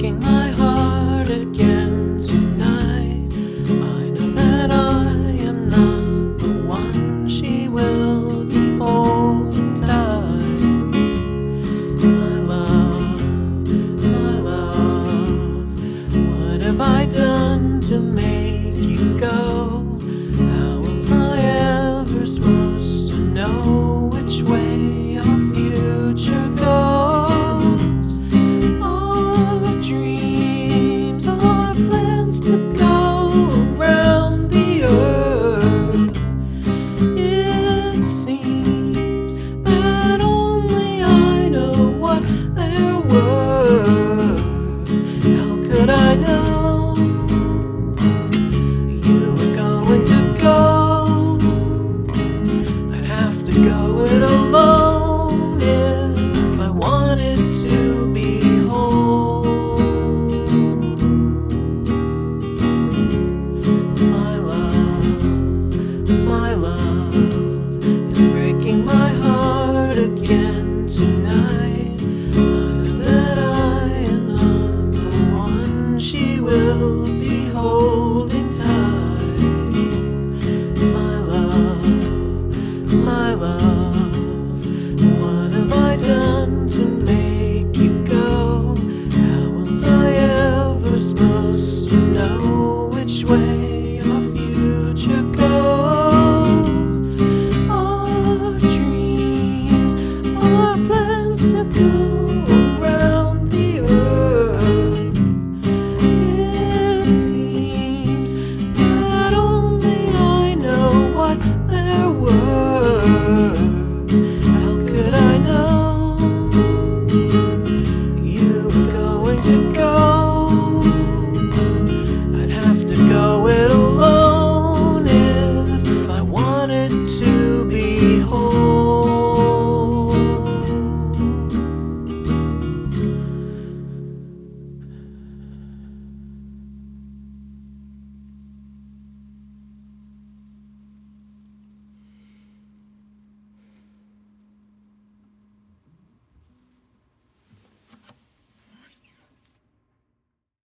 breaking my heart again tonight. I know that I am not the one she will be holding tight. My love, what have I done to make you go? How am I ever supposed to know which way our future goes? Our dreams, our plans to go around the earth. It seems that only I know what they're worth. How could I know you were going to go? I'd have to go it alone if I wanted to be whole. My love is breaking my heart again tonight. I know that I am not the one she will be holding tight. My love, what have I done to make you go? How am I ever supposed to know?